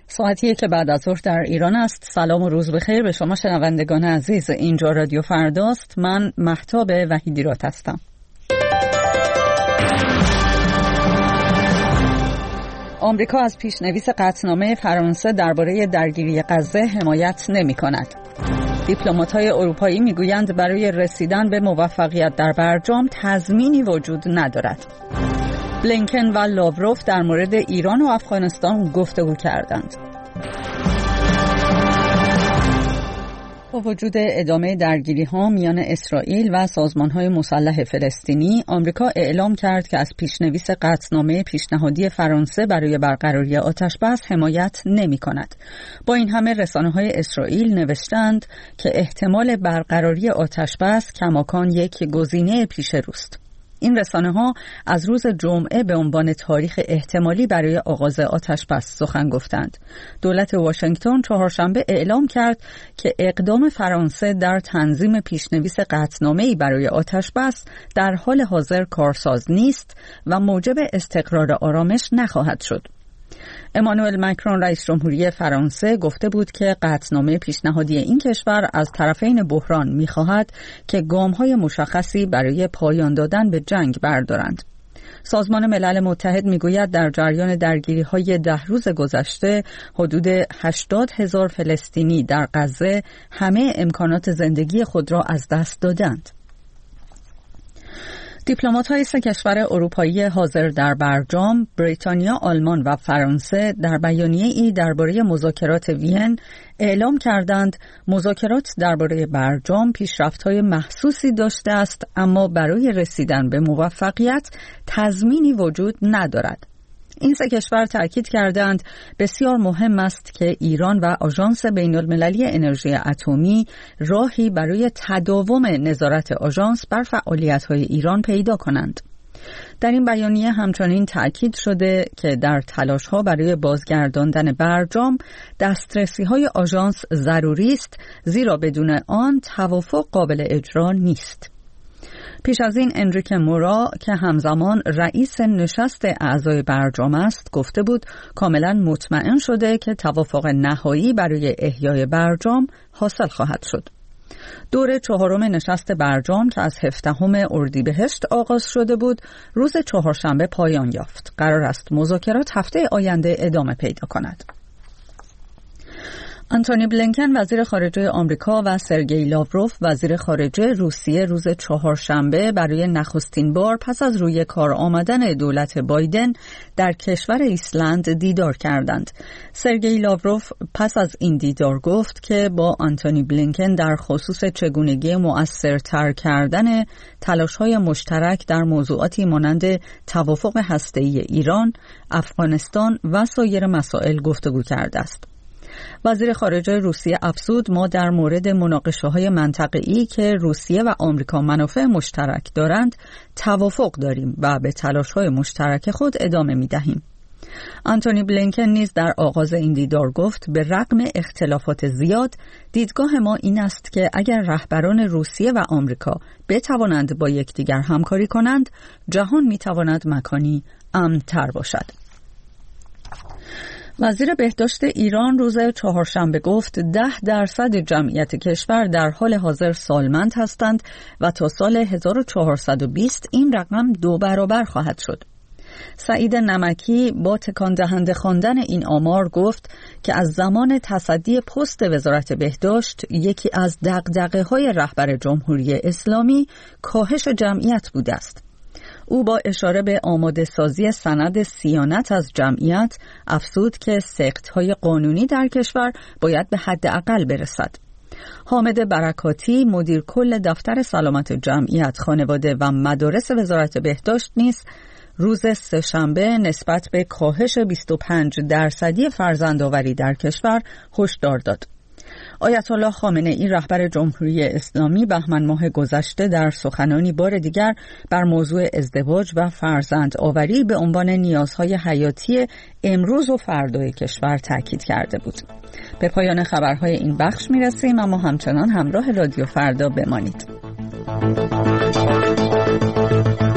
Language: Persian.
ساعتیه که بعد از ظهر در ایران است. سلام و روز بخیر به شما شنوندگان عزیز. اینجا رادیو فرداست. من مهتاب وحیدیرات هستم. آمریکا از پیشنویس قطعنامه فرانسه درباره درگیری غزه حمایت نمی‌کند. دیپلمات‌های اروپایی می‌گویند برای رسیدن به موفقیت در برجام تضمینی وجود ندارد. بلینکن و لاوروف در مورد ایران و افغانستان گفتگو کردند. با وجود ادامه درگیری‌ها میان اسرائیل و سازمان‌های مسلح فلسطینی، آمریکا اعلام کرد که از پیشنویس قطعنامه پیشنهادی فرانسه برای برقراری آتش‌بس حمایت نمی‌کند. با این همه رسانه‌های اسرائیل نوشتند که احتمال برقراری آتش‌بس کماکان یک گزینه پیش روست. این رسانه‌ها از روز جمعه به عنوان تاریخ احتمالی برای آغاز آتش‌بس سخن گفتند. دولت واشنگتن چهارشنبه اعلام کرد که اقدام فرانسه در تنظیم پیشنویس قطعنامه‌ای برای آتش‌بس در حال حاضر کارساز نیست و موجب استقرار آرامش نخواهد شد. امانوئل مکرون رئیس جمهوری فرانسه گفته بود که قطعنامه پیشنهادی این کشور از طرفین بحران می‌خواهد که گام‌های مشخصی برای پایان دادن به جنگ بردارند. سازمان ملل متحد می‌گوید در جریان درگیری‌های 10 روز گذشته حدود 80,000 فلسطینی در غزه همه امکانات زندگی خود را از دست دادند. دیپلمات‌های 3 کشور اروپایی حاضر در برجام، بریتانیا، آلمان و فرانسه در بیانیه‌ای درباره مذاکرات وین اعلام کردند مذاکرات درباره برجام پیشرفت‌های محسوسی داشته است، اما برای رسیدن به موفقیت تضمینی وجود ندارد. این 3 کشور تأکید کردند بسیار مهم است که ایران و آژانس بین‌المللی انرژی اتمی راهی برای تداوم نظارت آژانس بر فعالیت‌های ایران پیدا کنند. در این بیانیه همچنین تأکید شده که در تلاش‌ها برای بازگرداندن برجام دسترسی‌های آژانس ضروری است، زیرا بدون آن توافق قابل اجرا نیست. پیش از این انریکه مورا که همزمان رئیس نشست اعضای برجام است گفته بود کاملا مطمئن شده که توافق نهایی برای احیای برجام حاصل خواهد شد. دور 4 نشست برجام که از 17 اردیبهشت آغاز شده بود روز چهارشنبه پایان یافت. قرار است مذاکرات هفته آینده ادامه پیدا کند. آنتونی بلینکن وزیر خارجه آمریکا و سرگئی لاوروف وزیر خارجه روسیه روز چهارشنبه برای نخستین بار پس از روی کار آمدن دولت بایدن در کشور ایسلند دیدار کردند. سرگئی لاوروف پس از این دیدار گفت که با آنتونی بلینکن در خصوص چگونگی مؤثرتر کردن تلاش‌های مشترک در موضوعاتی مانند توافق هسته‌ای ایران، افغانستان و سایر مسائل گفتگو کرده است. وزیر خارجه روسیه افزود ما در مورد مناقشه‌های منطقه‌ای که روسیه و آمریکا منافع مشترک دارند توافق داریم و به تلاش‌های مشترک خود ادامه می‌دهیم. آنتونی بلینکن نیز در آغاز این دیدار گفت به رغم اختلافات زیاد دیدگاه ما این است که اگر رهبران روسیه و آمریکا بتوانند با یکدیگر همکاری کنند جهان می‌تواند مکانی امن‌تر باشد. وزیر بهداشت ایران روز چهارشنبه گفت 10% جمعیت کشور در حال حاضر سالمند هستند و تا سال 1420 این رقم 2 برابر خواهد شد. سعید نمکی با تکان دهنده خواندن این آمار گفت که از زمان تصدی پست وزارت بهداشت یکی از دغدغه‌های رهبر جمهوری اسلامی کاهش جمعیت بوده است. او با اشاره به آماده سازی سند صیانت از جمعیت افزود که سقط‌های قانونی در کشور باید به حداقل برسد. حامد برکاتی مدیر کل دفتر سلامت جمعیت، خانواده و مدارس وزارت بهداشت نیز روز سه‌شنبه نسبت به کاهش 25% فرزندآوری در کشور هشدار داد. آیت الله خامنه‌ای رهبر جمهوری اسلامی بهمن ماه گذشته در سخنانی بار دیگر بر موضوع ازدواج و فرزندآوری به عنوان نیازهای حیاتی امروز و فردای کشور تاکید کرده بود. به پایان خبرهای این بخش میرسیم، اما همچنان همراه رادیو فردا بمانید.